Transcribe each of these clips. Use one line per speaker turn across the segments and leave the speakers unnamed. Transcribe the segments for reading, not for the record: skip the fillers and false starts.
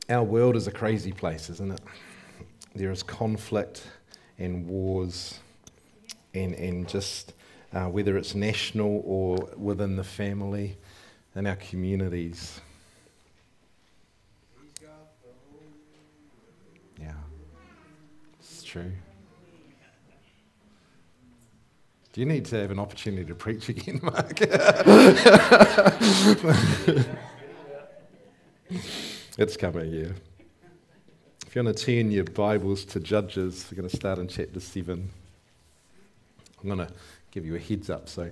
Our world is a crazy place, isn't it? There is conflict and wars and just whether it's national or within the family, in our communities. Yeah, it's true. Do you need to have an opportunity to preach again, Mark? It's coming, yeah. If you want to turn your Bibles to Judges, we're going to start in chapter 7. I'm going to give you a heads up. So,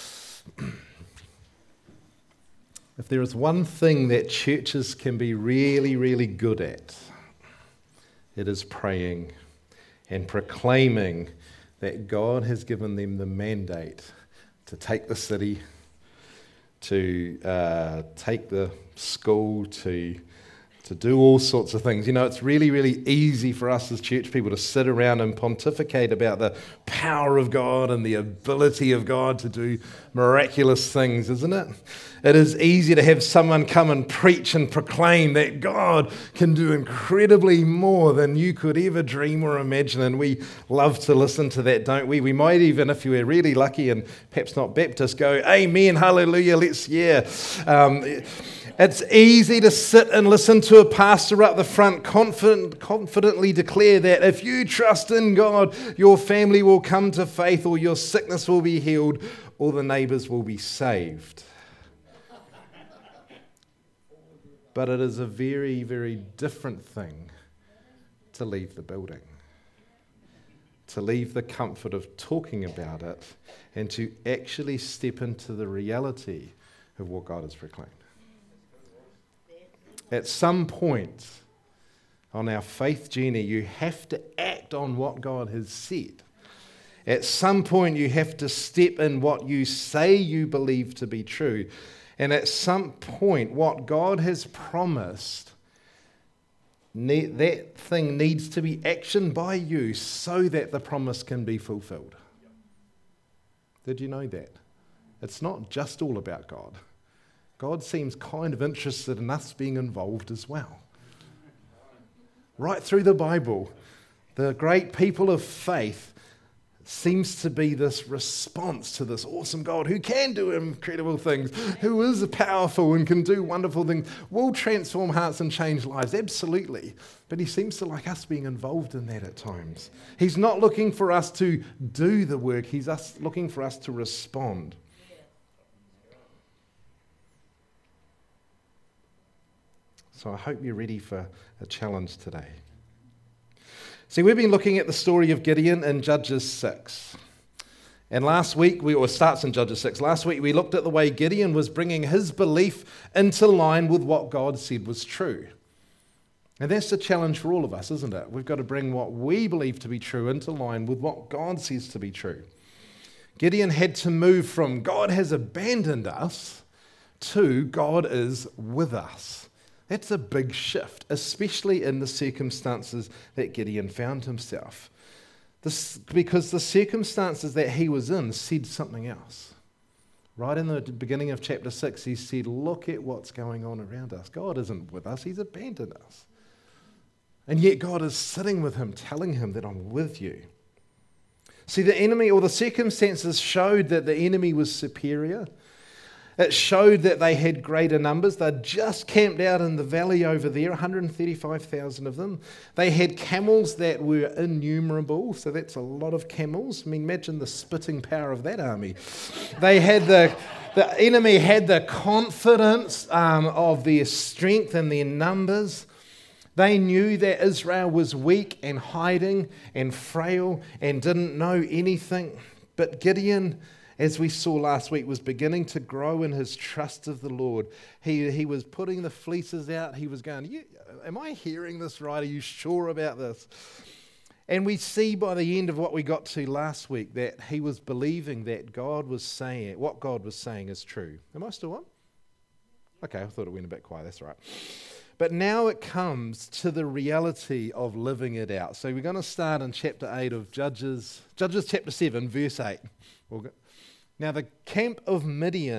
if there is one thing that churches can be really, really good at, it is praying and proclaiming that God has given them the mandate to take the city, to take the school, to do all sorts of things. You know, it's really, really easy for us as church people to sit around and pontificate about the power of God and the ability of God to do miraculous things, isn't it? It is easy to have someone come and preach and proclaim that God can do incredibly more than you could ever dream or imagine, and we love to listen to that, don't we? We might even, if we're really lucky and perhaps not Baptist, go, amen, hallelujah, It's easy to sit and listen to a pastor up the front confidently declare that if you trust in God, your family will come to faith, or your sickness will be healed, or the neighbours will be saved. But it is a very, very different thing to leave the building, to leave the comfort of talking about it, and to actually step into the reality of what God has proclaimed. At some point on our faith journey, you have to act on what God has said. At some point, you have to step in what you say you believe to be true. And at some point, what God has promised, that thing needs to be actioned by you so that the promise can be fulfilled. Did you know that? It's not just all about God. God seems kind of interested in us being involved as well. Right through the Bible, the great people of faith seems to be this response to this awesome God who can do incredible things, who is powerful and can do wonderful things, will transform hearts and change lives, absolutely. But he seems to like us being involved in that at times. He's not looking for us to do the work, he's looking for us to respond. So I hope you're ready for a challenge today. See, we've been looking at the story of Gideon in Judges 6. And last week, it starts in Judges 6. Last week, we looked at the way Gideon was bringing his belief into line with what God said was true. And that's the challenge for all of us, isn't it? We've got to bring what we believe to be true into line with what God says to be true. Gideon had to move from God has abandoned us to God is with us. That's a big shift, especially in the circumstances that Gideon found himself. Because the circumstances that he was in said something else. Right in the beginning of chapter 6, he said, look at what's going on around us. God isn't with us, he's abandoned us. And yet God is sitting with him, telling him that I'm with you. See, the enemy or the circumstances showed that the enemy was superior. It showed that they had greater numbers. They'd just camped out in the valley over there, 135,000 of them. They had camels that were innumerable, so that's a lot of camels. I mean, imagine the spitting power of that army. They had the enemy had the confidence of their strength and their numbers. They knew that Israel was weak and hiding and frail and didn't know anything. But Gideon, as we saw last week, was beginning to grow in his trust of the Lord. He was putting the fleeces out. He was going, am I hearing this right? Are you sure about this? And we see by the end of what we got to last week that he was believing that God was saying, what God was saying is true. Am I still on? Okay, I thought it went a bit quiet. That's all right. But now it comes to the reality of living it out. So we're going to start in chapter 8 of Judges chapter 7, verse 8. Now the camp of Midian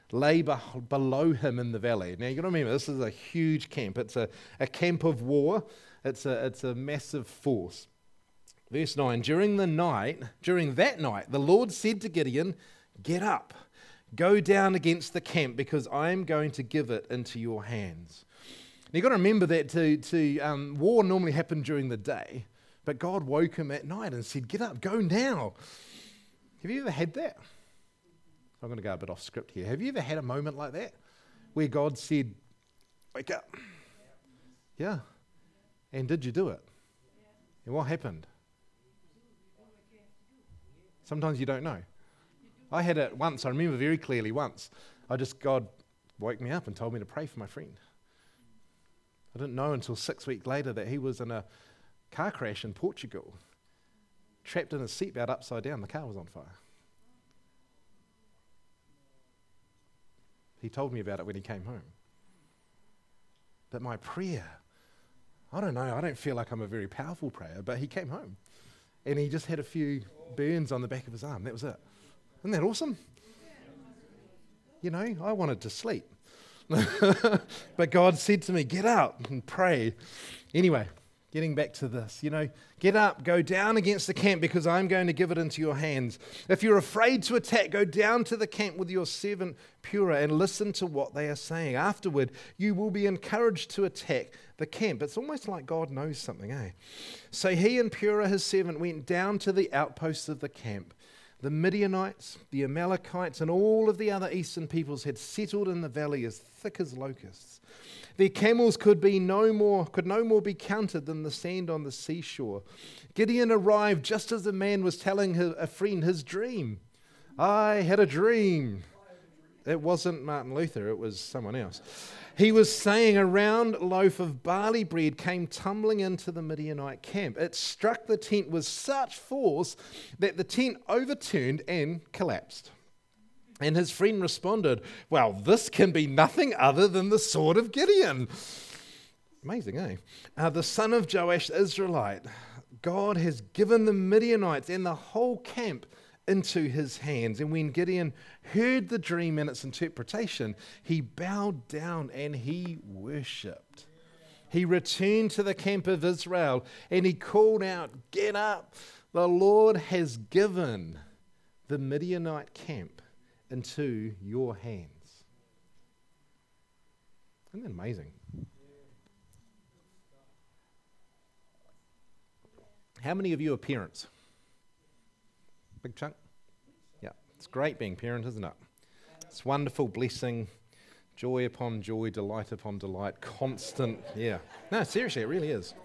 lay below him in the valley. Now, you've got to remember, this is a huge camp. It's a camp of war. It's a massive force. Verse 9, during that night, the Lord said to Gideon, get up, go down against the camp, because I am going to give it into your hands. Now, you've got to remember that war normally happened during the day, but God woke him at night and said, get up, go now. Have you ever had that? I'm going to go a bit off script here. Have you ever had a moment like that where God said, wake up? Yeah. And did you do it? And what happened? Sometimes you don't know. I had it once. I remember very clearly once. God woke me up and told me to pray for my friend. I didn't know until 6 weeks later that he was in a car crash in Portugal, trapped in a seatbelt upside down. The car was on fire. He told me about it when he came home. But my prayer, I don't know, I don't feel like I'm a very powerful prayer, but he came home and he just had a few burns on the back of his arm. That was it. Isn't that awesome? You know, I wanted to sleep. But God said to me, get up and pray. Anyway, getting back to this, get up, go down against the camp, because I'm going to give it into your hands. If you're afraid to attack, go down to the camp with your servant Purah and listen to what they are saying. Afterward, you will be encouraged to attack the camp. It's almost like God knows something, eh? So he and Purah, his servant, went down to the outposts of the camp. The Midianites, the Amalekites, and all of the other eastern peoples had settled in the valley as thick as locusts. Their camels could no more be counted than the sand on the seashore. Gideon arrived just as the man was telling a friend his dream. I had a dream. It wasn't Martin Luther, it was someone else. He was saying a round loaf of barley bread came tumbling into the Midianite camp. It struck the tent with such force that the tent overturned and collapsed. And his friend responded, well, this can be nothing other than the sword of Gideon. Amazing, eh? The son of Joash, the Israelite. God has given the Midianites and the whole camp into his hands. And when Gideon heard the dream and its interpretation, he bowed down and he worshipped. He returned to the camp of Israel and he called out, get up, the Lord has given the Midianite camp into your hands. Isn't that amazing? How many of you are parents? Big chunk? Yeah, it's great being parent, isn't it? It's wonderful blessing, joy upon joy, delight upon delight, constant, yeah. No, seriously, it really is.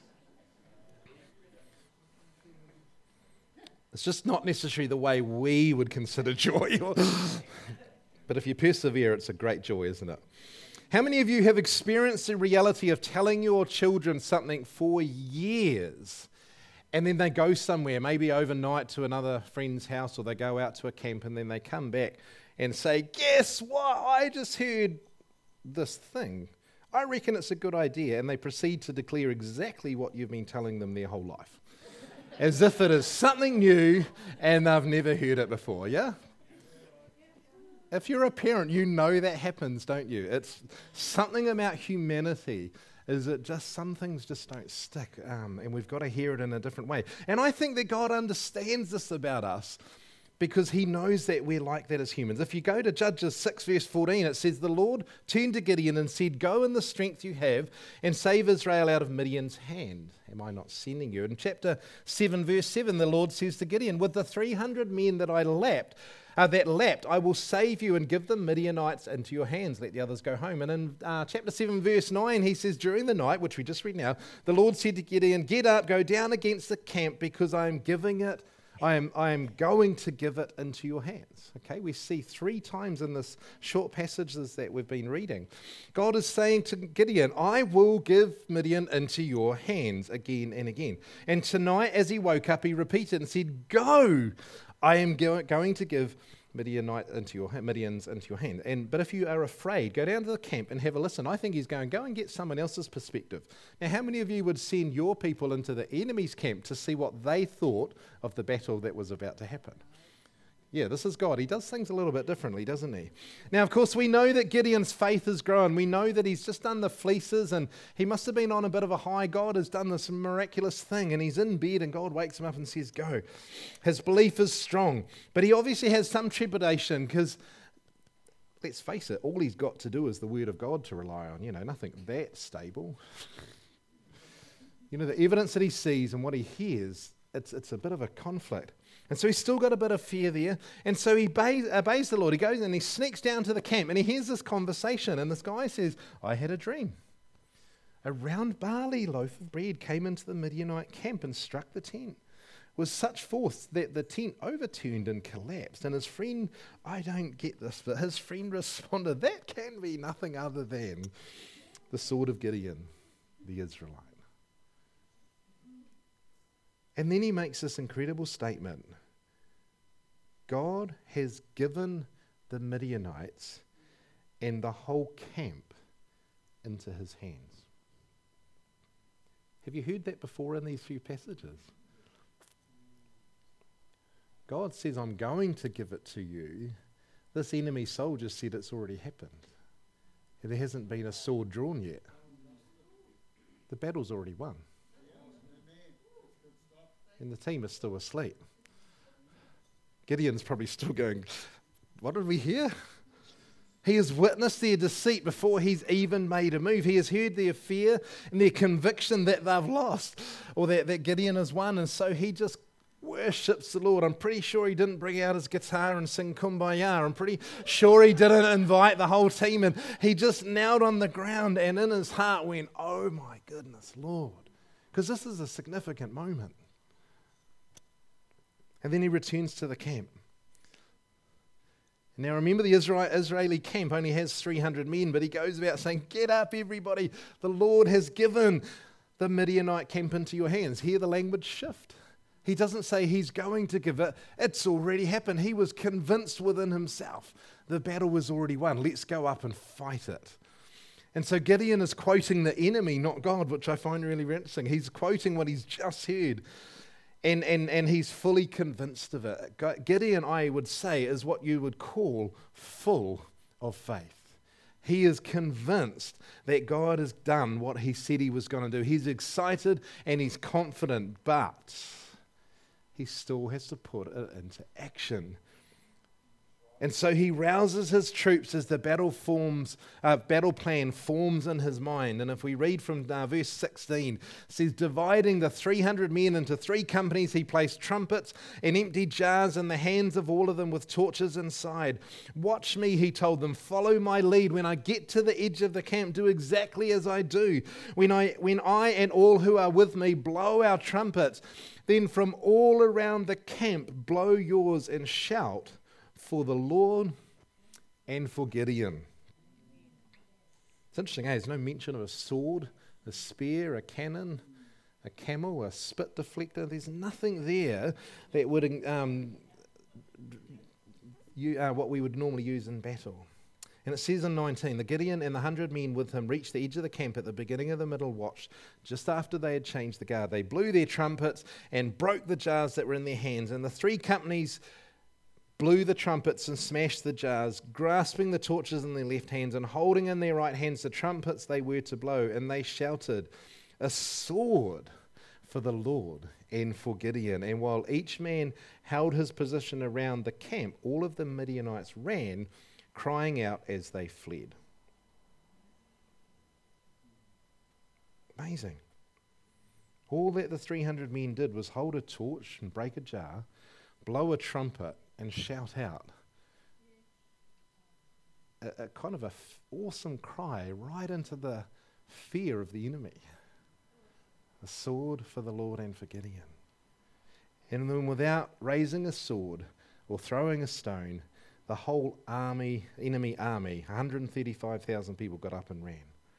It's just not necessarily the way we would consider joy. But if you persevere, it's a great joy, isn't it? How many of you have experienced the reality of telling your children something for years, and then they go somewhere, maybe overnight to another friend's house, or they go out to a camp, and then they come back and say, guess what? I just heard this thing. I reckon it's a good idea. And they proceed to declare exactly what you've been telling them their whole life. As if it is something new and they've never heard it before, yeah? If you're a parent, you know that happens, don't you? It's something about humanity is that just some things just don't stick, and we've got to hear it in a different way. And I think that God understands this about us because he knows that we're like that as humans. If you go to Judges 6 verse 14, it says, the Lord turned to Gideon and said, go in the strength you have and save Israel out of Midian's hand. Am I not sending you? In chapter 7 verse 7, the Lord says to Gideon, with the 300 men that lapped, I will save you and give the Midianites into your hands. Let the others go home. And in chapter 7, verse 9, he says, during the night, which we just read now, the Lord said to Gideon, get up, go down against the camp, because I am going to give it into your hands. Okay, we see 3 times in this short passages that we've been reading. God is saying to Gideon, I will give Midian into your hands again and again. And tonight, as he woke up, he repeated and said, go, I am going to give Midians into your hand. But if you are afraid, go down to the camp and have a listen. I think he's go and get someone else's perspective. Now, how many of you would send your people into the enemy's camp to see what they thought of the battle that was about to happen? Yeah, this is God. He does things a little bit differently, doesn't he? Now, of course, we know that Gideon's faith has grown. We know that he's just done the fleeces and he must have been on a bit of a high. God has done this miraculous thing and he's in bed and God wakes him up and says, go. His belief is strong. But he obviously has some trepidation because, let's face it, all he's got to do is the word of God to rely on. Nothing that stable. The evidence that he sees and what he hears, it's a bit of a conflict. And so he's still got a bit of fear there. And so he obeys the Lord. He goes and he sneaks down to the camp and he hears this conversation. And this guy says, I had a dream. A round barley loaf of bread came into the Midianite camp and struck the tent with such force that the tent overturned and collapsed. And his friend, I don't get this, but his friend responded, that can be nothing other than the sword of Gideon, the Israelite. And then he makes this incredible statement. God has given the Midianites and the whole camp into his hands. Have you heard that before in these few passages? God says, I'm going to give it to you. This enemy soldier said it's already happened. There hasn't been a sword drawn yet. The battle's already won. And the team is still asleep. Gideon's probably still going, what did we hear? He has witnessed their deceit before he's even made a move. He has heard their fear and their conviction that they've lost or that Gideon has won. And so he just worships the Lord. I'm pretty sure he didn't bring out his guitar and sing Kumbaya. I'm pretty sure he didn't invite the whole team. And he just knelt on the ground and in his heart went, oh my goodness, Lord. Because this is a significant moment. And then he returns to the camp. Now remember, the Israeli camp only has 300 men, but he goes about saying, get up everybody, the Lord has given the Midianite camp into your hands. Hear the language shift. He doesn't say he's going to give it, it's already happened. He was convinced within himself the battle was already won. Let's go up and fight it. And so Gideon is quoting the enemy, not God, which I find really interesting. He's quoting what he's just heard. And he's fully convinced of it. Gideon, I would say, is what you would call full of faith. He is convinced that God has done what he said he was going to do. He's excited and he's confident, but he still has to put it into action. And so he rouses his troops as the battle plan forms in his mind. And if we read from verse 16, it says, dividing the 300 men into 3 companies, he placed trumpets and empty jars in the hands of all of them with torches inside. Watch me, he told them, follow my lead. When I get to the edge of the camp, do exactly as I do. When I and all who are with me blow our trumpets, then from all around the camp blow yours and shout for the Lord and for Gideon. It's interesting, There's no mention of a sword, a spear, a cannon, a camel, a spit deflector. There's nothing there that would what we would normally use in battle. And it says in 19, the Gideon and the 100 men with him reached the edge of the camp at the beginning of the middle watch, just after they had changed the guard. They blew their trumpets and broke the jars that were in their hands, and the 3 companies blew the trumpets and smashed the jars, grasping the torches in their left hands and holding in their right hands the trumpets they were to blow. And they shouted, a sword for the Lord and for Gideon. And while each man held his position around the camp, all of the Midianites ran, crying out as they fled. Amazing. All that the 300 men did was hold a torch and break a jar, blow a trumpet, and shout out a kind of awesome cry right into the fear of the enemy. A sword for the Lord and for Gideon. And then without raising a sword or throwing a stone, the whole enemy army, 135,000 people got up and ran.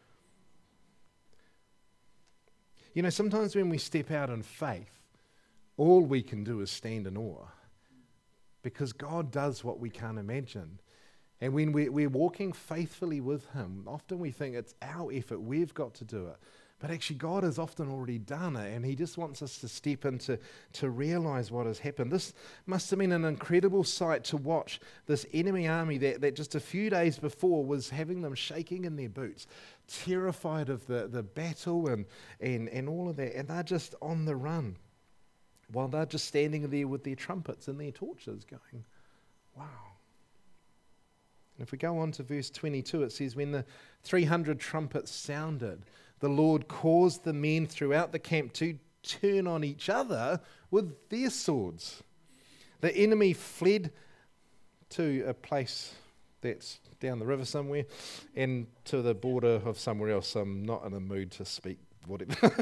Sometimes when we step out in faith, all we can do is stand in awe. Because God does what we can't imagine. And when we're walking faithfully with him, often we think it's our effort, we've got to do it. But actually, God has often already done it, and he just wants us to step into to realize what has happened. This must have been an incredible sight to watch this enemy army that just a few days before was having them shaking in their boots, terrified of the battle and all of that, and they're just on the run while they're just standing there with their trumpets and their torches going, wow. And if we go on to verse 22, it says, when the 300 trumpets sounded, the Lord caused the men throughout the camp to turn on each other with their swords. The enemy fled to a place that's down the river somewhere and to the border of somewhere else. I'm not in a mood to speak whatever.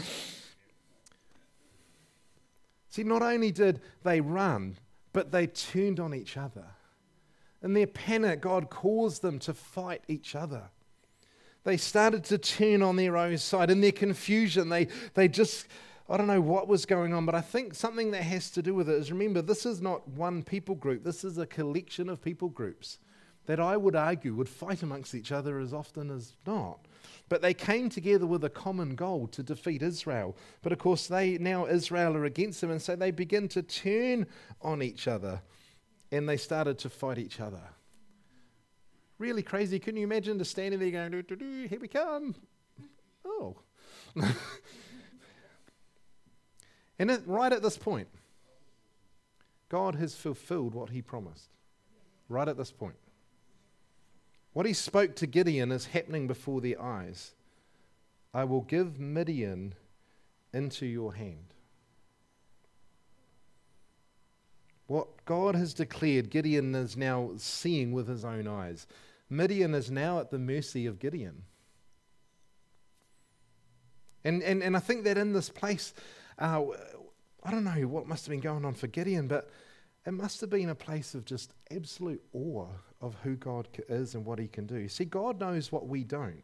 See, not only did they run, but they turned on each other. In their panic, God caused them to fight each other. They started to turn on their own side. In their confusion, they just, I don't know what was going on, but I think something that has to do with it is, remember, this is not one people group. This is a collection of people groups that I would argue would fight amongst each other as often as not. But they came together with a common goal to defeat Israel. But of course, now Israel are against them, and so they begin to turn on each other, and they started to fight each other. Really crazy. Can you imagine just standing there going, doo, here we come. Oh. And right at this point, God has fulfilled what he promised. Right at this point. What he spoke to Gideon is happening before their eyes. I will give Midian into your hand. What God has declared, Gideon is now seeing with his own eyes. Midian is now at the mercy of Gideon. And I think that in this place, I don't know what must have been going on for Gideon, but it must have been a place of just absolute awe of who God is and what he can do. See, God knows what we don't.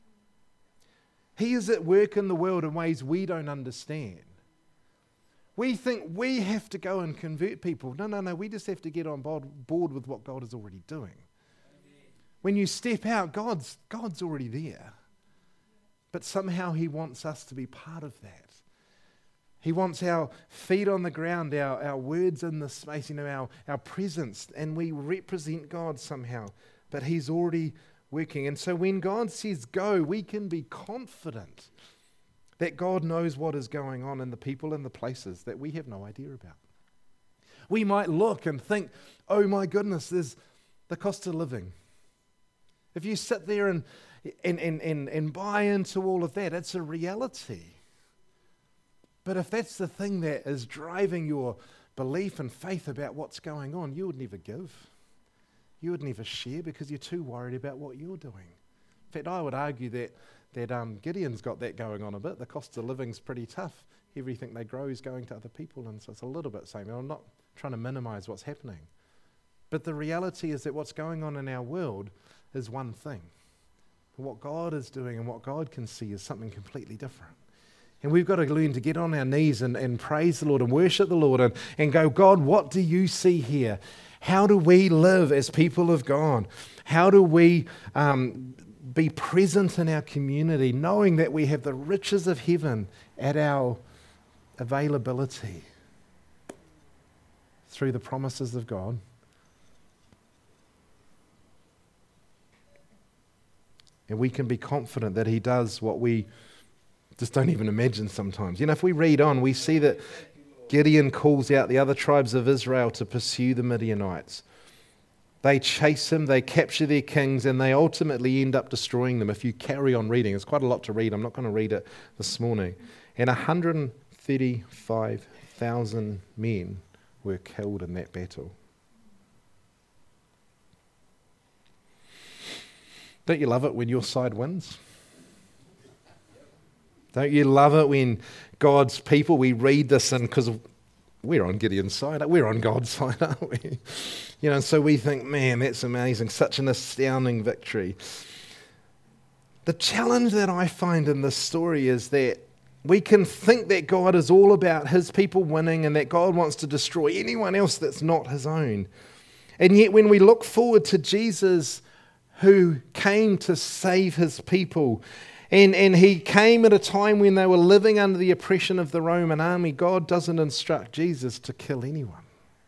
He is at work in the world in ways we don't understand. We think we have to go and convert people. No, we just have to get on board with what God is already doing. When you step out, God's already there. But somehow he wants us to be part of that. He wants our feet on the ground, our words in the space, our presence, and we represent God somehow. But he's already working. And so when God says go, we can be confident that God knows what is going on in the people and the places that we have no idea about. We might look and think, oh my goodness, there's the cost of living. If you sit there and buy into all of that, it's a reality. But if that's the thing that is driving your belief and faith about what's going on, you would never give. You would never share because you're too worried about what you're doing. In fact, I would argue that Gideon's got that going on a bit. The cost of living's pretty tough. Everything they grow is going to other people, and so it's a little bit the same. I'm not trying to minimize what's happening. But the reality is that what's going on in our world is one thing. But what God is doing and what God can see is something completely different. And we've got to learn to get on our knees and praise the Lord and worship the Lord and go, God, what do you see here? How do we live as people of God? How do we be present in our community, knowing that we have the riches of heaven at our availability through the promises of God? And we can be confident that he does what we just don't even imagine sometimes. If we read on, we see that Gideon calls out the other tribes of Israel to pursue the Midianites. They chase him, they capture their kings, and they ultimately end up destroying them. If you carry on reading, it's quite a lot to read. I'm not going to read it this morning. And 135,000 men were killed in that battle. Don't you love it when your side wins? Don't you love it when God's people, we read this and because we're on Gideon's side, we're on God's side, aren't we? And so we think, man, that's amazing, such an astounding victory. The challenge that I find in this story is that we can think that God is all about his people winning and that God wants to destroy anyone else that's not his own. And yet when we look forward to Jesus who came to save his people, And he came at a time when they were living under the oppression of the Roman army. God doesn't instruct Jesus to kill anyone.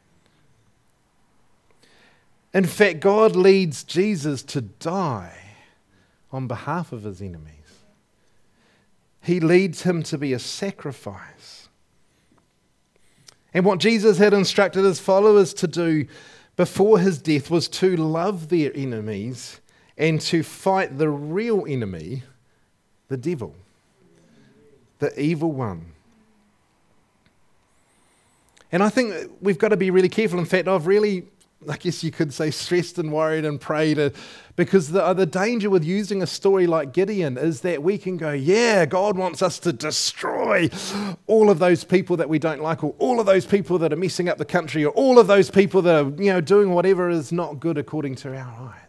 In fact, God leads Jesus to die on behalf of his enemies. He leads him to be a sacrifice. And what Jesus had instructed his followers to do before his death was to love their enemies and to fight the real enemy, the devil, the evil one. And I think we've got to be really careful. In fact, I've really, I guess you could say, stressed and worried and prayed, because the danger with using a story like Gideon is that we can go, yeah, God wants us to destroy all of those people that we don't like, or all of those people that are messing up the country, or all of those people that are, doing whatever is not good according to our eyes.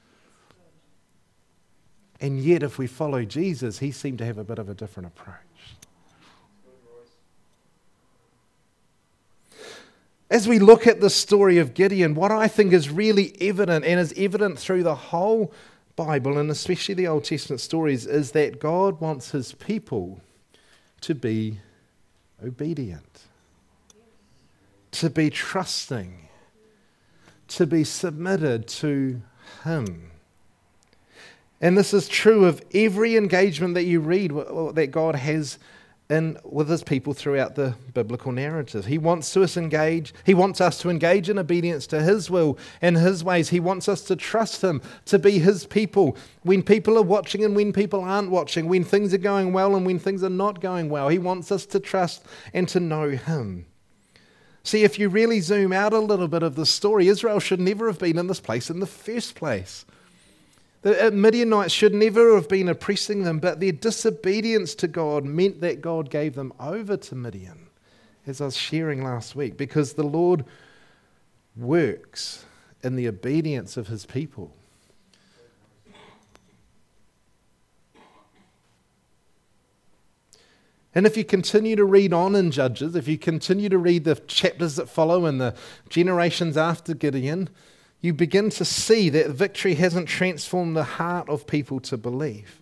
And yet, if we follow Jesus, he seemed to have a bit of a different approach. As we look at the story of Gideon, what I think is really evident, and is evident through the whole Bible, and especially the Old Testament stories, is that God wants his people to be obedient, to be trusting, to be submitted to him. And this is true of every engagement that you read that God has with his people throughout the biblical narrative. He wants us to engage in obedience to his will and his ways. He wants us to trust him, to be his people when people are watching and when people aren't watching, when things are going well and when things are not going well. He wants us to trust and to know him. See, if you really zoom out a little bit of the story, Israel should never have been in this place in the first place. The Midianites should never have been oppressing them, but their disobedience to God meant that God gave them over to Midian, as I was sharing last week, because the Lord works in the obedience of his people. And if you continue to read on in Judges, if you continue to read the chapters that follow and the generations after Gideon, you begin to see that victory hasn't transformed the heart of people to believe.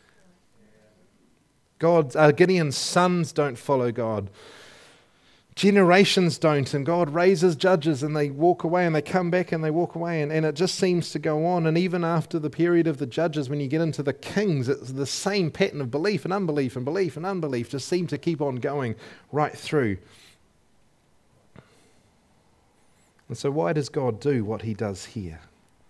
Gideon's sons don't follow God. Generations don't, and God raises judges and they walk away and they come back and they walk away, and it just seems to go on. And even after the period of the judges, when you get into the kings, it's the same pattern of belief and unbelief and belief and unbelief just seem to keep on going right through. And so why does God do what he does here?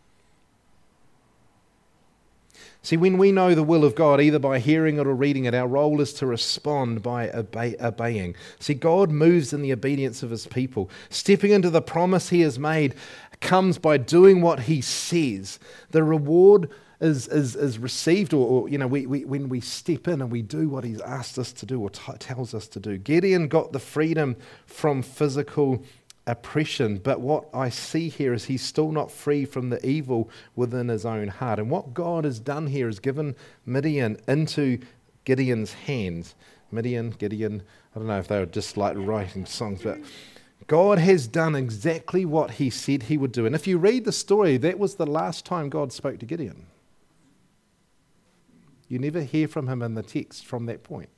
See, when we know the will of God, either by hearing it or reading it, our role is to respond by obeying. See, God moves in the obedience of his people. Stepping into the promise he has made comes by doing what he says. The reward is received, when we step in and we do what he's asked us to do or tells us to do. Gideon got the freedom from physical oppression, but what I see here is he's still not free from the evil within his own heart. And what God has done here is given Midian into Gideon's hands. Gideon, I don't know if they were just like writing songs, but God has done exactly what he said he would do. And if you read the story, that was the last time God spoke to Gideon. You never hear from him in the text from that point.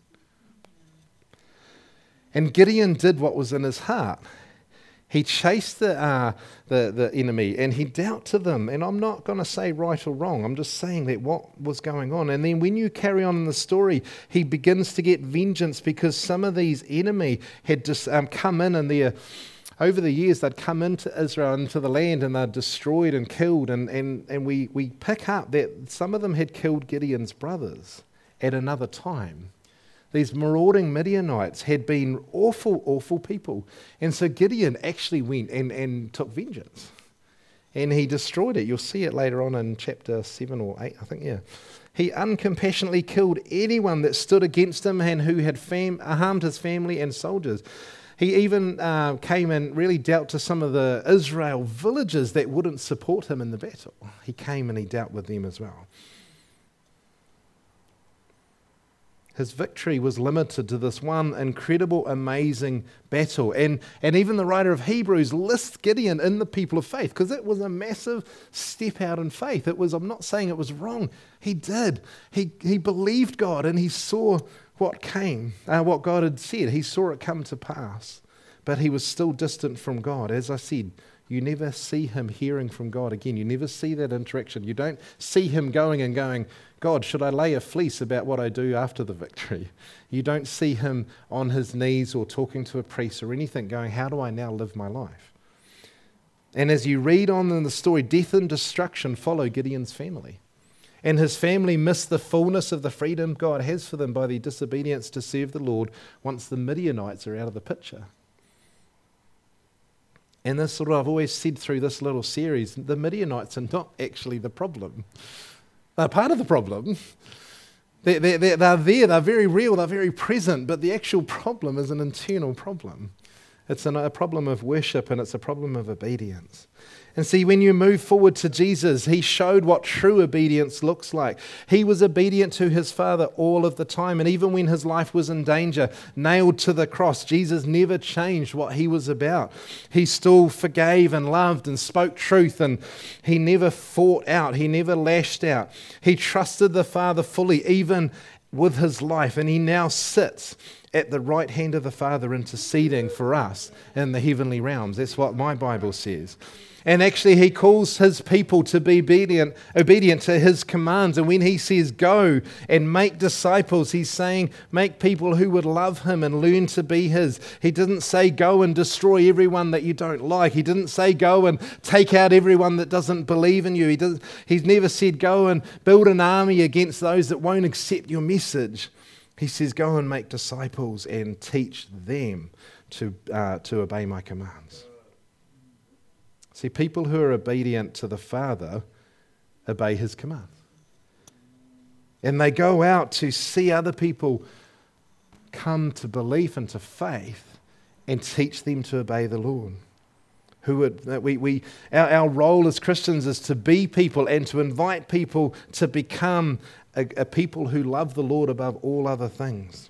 And Gideon did what was in his heart. He chased the enemy and he dealt to them. And I'm not going to say right or wrong. I'm just saying that what was going on. And then when you carry on in the story, he begins to get vengeance because some of these enemy had just come in, and over the years they'd come into Israel, into the land, and they'd destroyed and killed. And we pick up that some of them had killed Gideon's brothers at another time. These marauding Midianites had been awful, awful people. And so Gideon actually went and took vengeance. And he destroyed it. You'll see it later on in chapter 7 or 8, I think, yeah. He uncompassionately killed anyone that stood against him and who had harmed his family and soldiers. He even came and really dealt to some of the Israel villages that wouldn't support him in the battle. He came and he dealt with them as well. His victory was limited to this one incredible, amazing battle. And even the writer of Hebrews lists Gideon in the people of faith because it was a massive step out in faith. I'm not saying it was wrong. He did. He believed God and he saw what came, what God had said. He saw it come to pass. But he was still distant from God. As I said, you never see him hearing from God again. You never see that interaction. You don't see him going, God, should I lay a fleece about what I do after the victory? You don't see him on his knees or talking to a priest or anything going, how do I now live my life? And as you read on in the story, death and destruction follow Gideon's family. And his family miss the fullness of the freedom God has for them by their disobedience to serve the Lord once the Midianites are out of the picture. And this sort of, I've always said through this little series, the Midianites are not actually the problem. They're part of the problem. They're there, they're very real, they're very present, but the actual problem is an internal problem. It's a problem of worship and it's a problem of obedience. And see, when you move forward to Jesus, he showed what true obedience looks like. He was obedient to his Father all of the time. And even when his life was in danger, nailed to the cross, Jesus never changed what he was about. He still forgave and loved and spoke truth, and he never fought out. He never lashed out. He trusted the Father fully, even with his life. And he now sits at the right hand of the Father interceding for us in the heavenly realms. That's what my Bible says. And actually he calls his people to be obedient to his commands. And when he says go and make disciples, he's saying make people who would love him and learn to be his. He didn't say go and destroy everyone that you don't like. He didn't say go and take out everyone that doesn't believe in you. He's never said go and build an army against those that won't accept your message. He says go and make disciples and teach them to obey my commands. See, people who are obedient to the Father obey his commands. And they go out to see other people come to belief and to faith and teach them to obey the Lord. Our role as Christians is to be people and to invite people to become a people who love the Lord above all other things.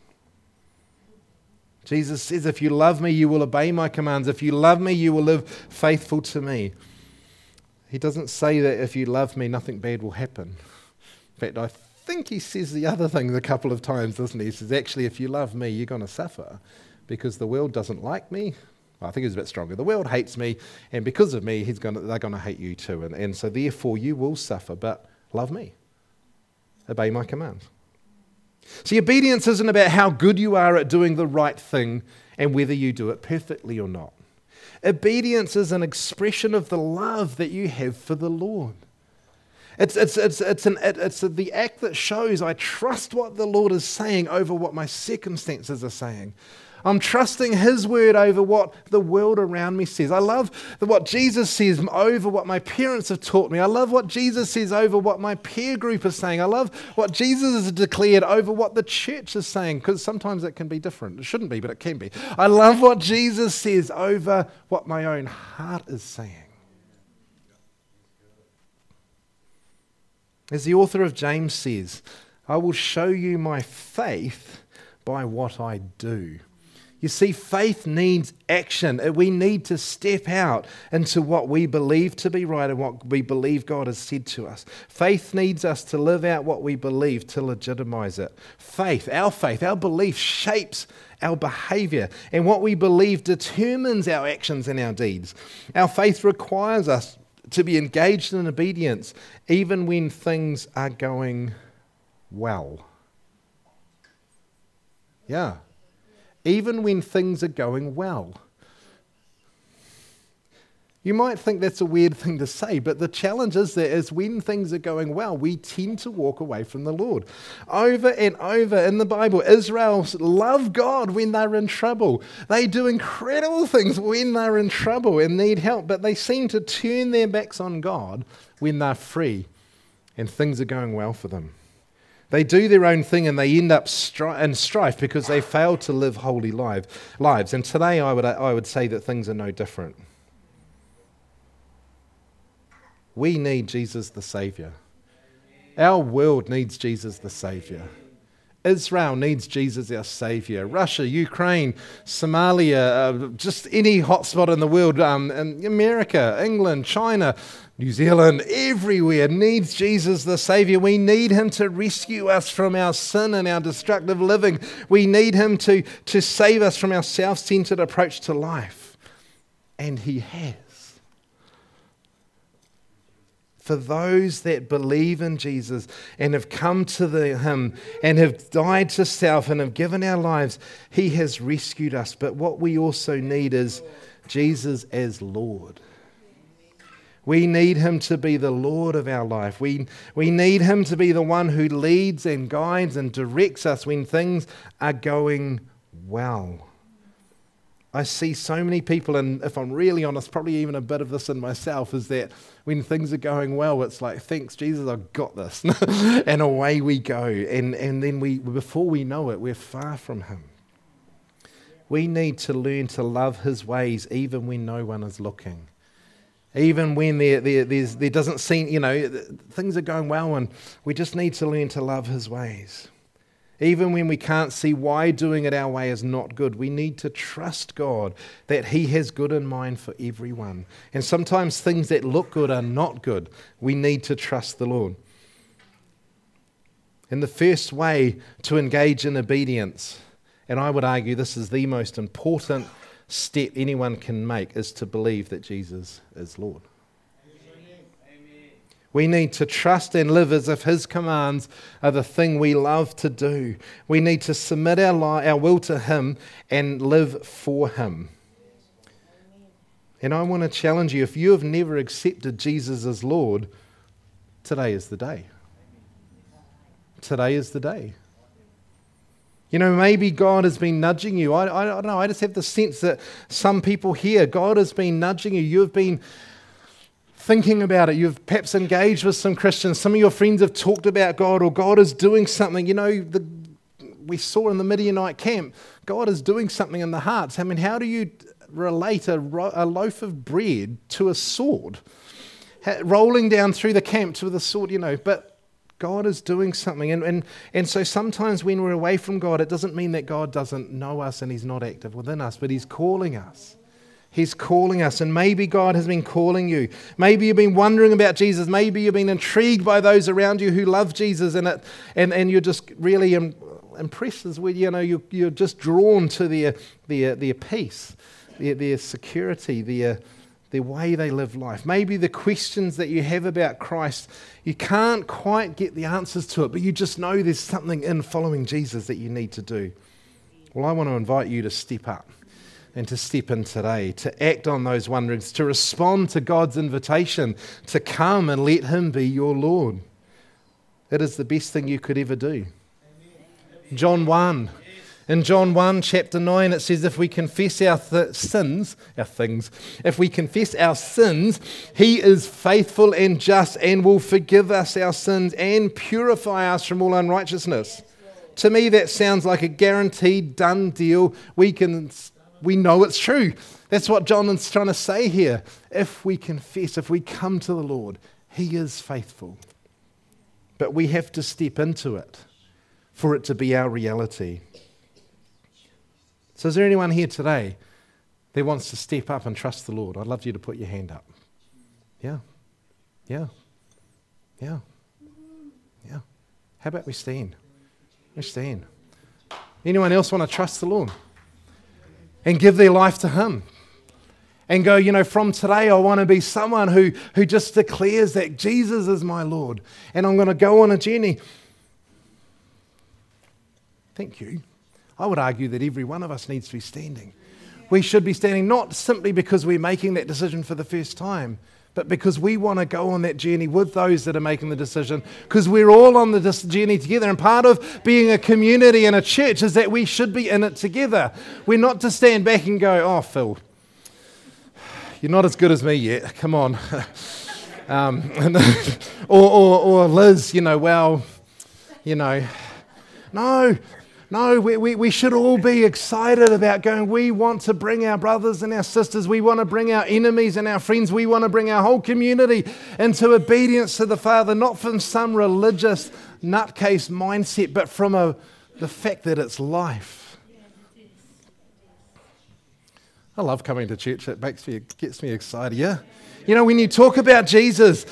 Jesus says, if you love me, you will obey my commands. If you love me, you will live faithful to me. He doesn't say that if you love me, nothing bad will happen. In fact, I think he says the other thing a couple of times, doesn't he? He says, actually, if you love me, you're going to suffer because the world doesn't like me. Well, I think it's a bit stronger. The world hates me, and because of me, they're going to hate you too. And so therefore, you will suffer, but love me. Obey my commands. See, obedience isn't about how good you are at doing the right thing and whether you do it perfectly or not. Obedience is an expression of the love that you have for the Lord. It's the act that shows I trust what the Lord is saying over what my circumstances are saying. I'm trusting his word over what the world around me says. I love what Jesus says over what my parents have taught me. I love what Jesus says over what my peer group is saying. I love what Jesus has declared over what the church is saying, because sometimes it can be different. It shouldn't be, but it can be. I love what Jesus says over what my own heart is saying. As the author of James says, I will show you my faith by what I do. You see, faith needs action. We need to step out into what we believe to be right and what we believe God has said to us. Faith needs us to live out what we believe to legitimize it. Faith, our belief shapes our behavior, and what we believe determines our actions and our deeds. Our faith requires us to be engaged in obedience even when things are going well. Yeah. Even when things are going well. You might think that's a weird thing to say, but the challenge is when things are going well, we tend to walk away from the Lord. Over and over in the Bible, Israel love God when they're in trouble. They do incredible things when they're in trouble and need help, but they seem to turn their backs on God when they're free and things are going well for them. They do their own thing and they end up in strife because they fail to live holy lives. And today I would say that things are no different. We need Jesus the Saviour. Our world needs Jesus the Saviour. Israel needs Jesus, our Savior. Russia, Ukraine, Somalia, just any hotspot in the world, America, England, China, New Zealand, everywhere needs Jesus, the Savior. We need Him to rescue us from our sin and our destructive living. We need Him to save us from our self-centered approach to life. And He has. For those that believe in Jesus and have come to Him and have died to self and have given our lives, He has rescued us. But what we also need is Jesus as Lord. We need Him to be the Lord of our life. We need Him to be the one who leads and guides and directs us when things are going well. I see so many people, and if I'm really honest, probably even a bit of this in myself, is that when things are going well, it's like, thanks Jesus, I've got this. And away we go. And then before we know it, we're far from Him. We need to learn to love His ways even when no one is looking. Even when there doesn't seem, things are going well, and we just need to learn to love His ways. Even when we can't see why doing it our way is not good, we need to trust God that He has good in mind for everyone. And sometimes things that look good are not good. We need to trust the Lord. And the first way to engage in obedience, and I would argue this is the most important step anyone can make, is to believe that Jesus is Lord. We need to trust and live as if His commands are the thing we love to do. We need to submit our will to Him and live for Him. And I want to challenge you, if you have never accepted Jesus as Lord, today is the day. Today is the day. Maybe God has been nudging you. I don't know, I just have the sense that some people here, God has been nudging you. You have been thinking about it. You've perhaps engaged with some Christians. Some of your friends have talked about God, or God is doing something. We saw in the Midianite camp, God is doing something in the hearts. I mean, how do you relate a loaf of bread to a sword? Rolling down through the camp to the sword, but God is doing something. And so sometimes when we're away from God, it doesn't mean that God doesn't know us and He's not active within us, but He's calling us. He's calling us, and maybe God has been calling you. Maybe you've been wondering about Jesus. Maybe you've been intrigued by those around you who love Jesus, and you're just really impressed as well. You're just drawn to their peace, their security, their way they live life. Maybe the questions that you have about Christ, you can't quite get the answers to it, but you just know there's something in following Jesus that you need to do. Well, I want to invite you to step up and to step in today, to act on those wonderings, to respond to God's invitation, to come and let Him be your Lord. It is the best thing you could ever do. John 1. In John 1, chapter 9, it says, if we confess our sins, if we confess our sins, He is faithful and just and will forgive us our sins and purify us from all unrighteousness. To me, that sounds like a guaranteed, done deal. We know it's true. That's what John is trying to say here. If we confess, if we come to the Lord, He is faithful. But we have to step into it for it to be our reality. So is there anyone here today that wants to step up and trust the Lord? I'd love you to put your hand up. Yeah. How about we stand? We stand. Anyone else want to trust the Lord and give their life to Him? And go, from today I want to be someone who just declares that Jesus is my Lord. And I'm going to go on a journey. Thank you. I would argue that every one of us needs to be standing. We should be standing not simply because we're making that decision for the first time, but because we want to go on that journey with those that are making the decision, because we're all on the journey together. And part of being a community and a church is that we should be in it together. We're not to stand back and go, oh, Phil, you're not as good as me yet. Come on. or Liz, No, we should all be excited about going. We want to bring our brothers and our sisters. We want to bring our enemies and our friends. We want to bring our whole community into obedience to the Father, not from some religious nutcase mindset, but from a The fact that it's life. I love coming to church. It gets me excited, yeah? You know, when you talk about Jesus,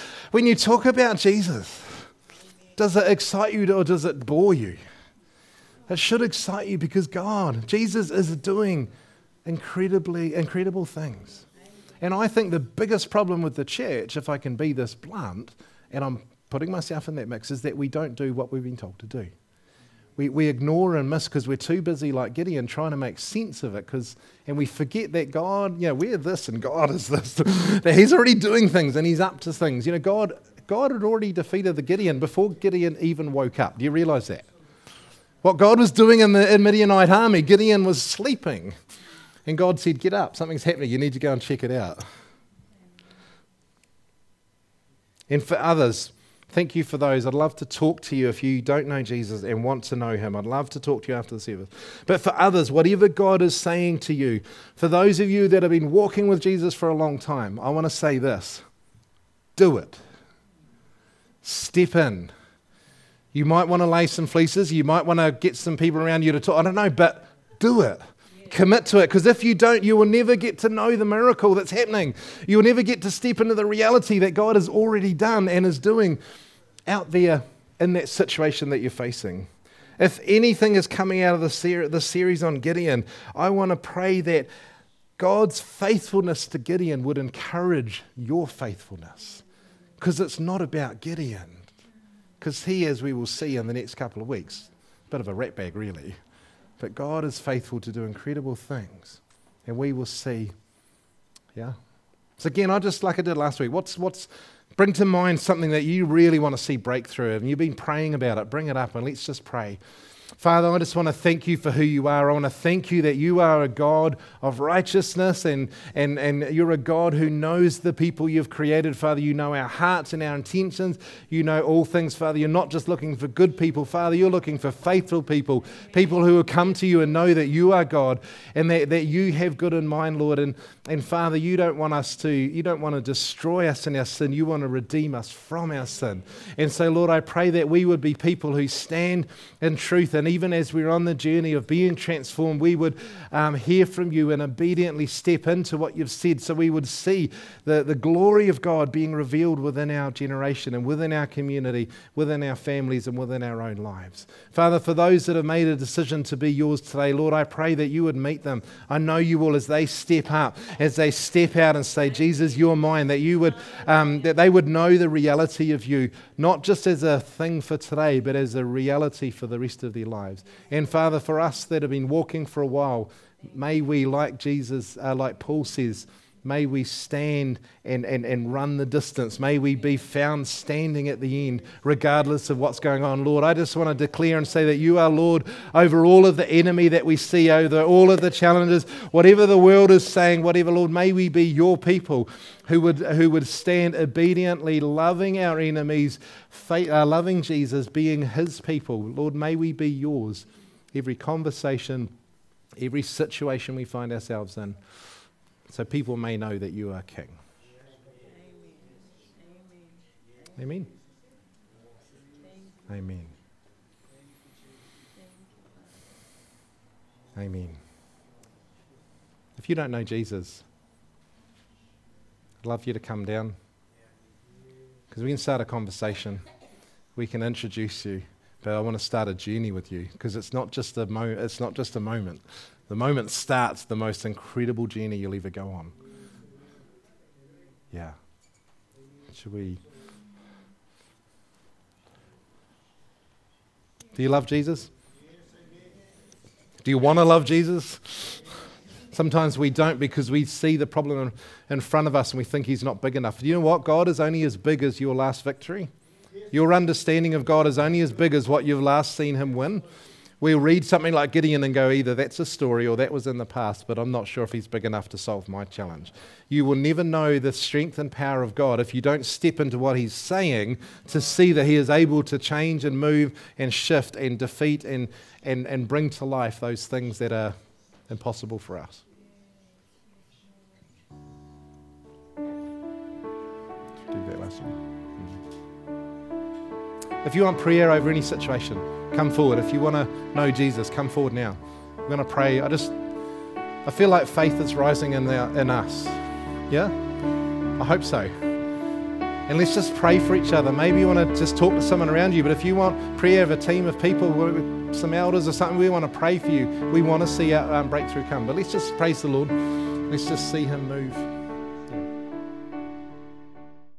does it excite you or does it bore you? It should excite you because Jesus is doing incredible things. And I think the biggest problem with the church, if I can be this blunt, and I'm putting myself in that mix, is that we don't do what we've been told to do. We ignore and miss because we're too busy like Gideon trying to make sense of it, and we forget that God, we're this and God is this. That He's already doing things and He's up to things. God had already defeated the Gideon before Gideon even woke up. Do you realize that? What God was doing in the Midianite army, Gideon was sleeping. And God said, get up, something's happening, you need to go and check it out. And for others, thank you for those. I'd love to talk to you if you don't know Jesus and want to know Him. I'd love to talk to you after the service. But for others, whatever God is saying to you, for those of you that have been walking with Jesus for a long time, I want to say this. Do it. Step in. You might want to lay some fleeces. You might want to get some people around you to talk. I don't know, but do it. Commit to it, because if you don't, you will never get to know the miracle that's happening. You will never get to step into the reality that God has already done and is doing out there in that situation that you're facing. If anything is coming out of the series on Gideon, I want to pray that God's faithfulness to Gideon would encourage your faithfulness, because it's not about Gideon. Because he, as we will see in the next couple of weeks, a bit of a rat bag really, but God is faithful to do incredible things, and we will see. Yeah. So again, just like I did last week, bring to mind something that you really want to see breakthrough, and you've been praying about it. Bring it up, and let's just pray. Father, I just want to thank you for who you are. I want to thank you that you are a God of righteousness, and you're a God who knows the people you've created. Father, you know our hearts and our intentions. You know all things, Father. You're not just looking for good people, Father. You're looking for faithful people, people who will come to you and know that you are God and that you have good in mind, Lord. And Father, you don't want to destroy us in our sin. You want to redeem us from our sin. And so, Lord, I pray that we would be people who stand in truth, and even as we're on the journey of being transformed, we would hear from you and obediently step into what you've said, so we would see the glory of God being revealed within our generation and within our community, within our families and within our own lives. Father, for those that have made a decision to be yours today, Lord, I pray that you would meet them. I know you will, as they step up, as they step out and say, Jesus, you're mine, that you would, that they would know the reality of you, not just as a thing for today, but as a reality for the rest of their lives. And Father, for us that have been walking for a while, may we, like Jesus, like Paul says, may we stand and run the distance. May we be found standing at the end, regardless of what's going on. Lord, I just want to declare and say that you are Lord over all of the enemy that we see, over all of the challenges, whatever the world is saying, whatever, Lord, may we be your people who would stand obediently, loving our enemies, loving Jesus, being his people. Lord, may we be yours. Every conversation, every situation we find ourselves in, so people may know that you are King. Amen. Amen. Amen. If you don't know Jesus, I'd love you to come down, because we can start a conversation. We can introduce you, but I want to start a journey with you, because it's not just a moment. The moment starts the most incredible journey you'll ever go on. Yeah. Should we? Do you love Jesus? Do you want to love Jesus? Sometimes we don't, because we see the problem in front of us and we think he's not big enough. You know what? God is only as big as your last victory. Your understanding of God is only as big as what you've last seen him win. We'll read something like Gideon and go, either that's a story or that was in the past, but I'm not sure if he's big enough to solve my challenge. You will never know the strength and power of God if you don't step into what he's saying to see that he is able to change and move and shift and defeat and bring to life those things that are impossible for us. Do that last one. If you want prayer over any situation, come forward. If you want to know Jesus, come forward now. We're going to pray. I feel like faith is rising in us. Yeah? I hope so. And let's just pray for each other. Maybe you want to just talk to someone around you, but if you want prayer of a team of people, some elders or something, we want to pray for you. We want to see our breakthrough come. But let's just praise the Lord. Let's just see him move.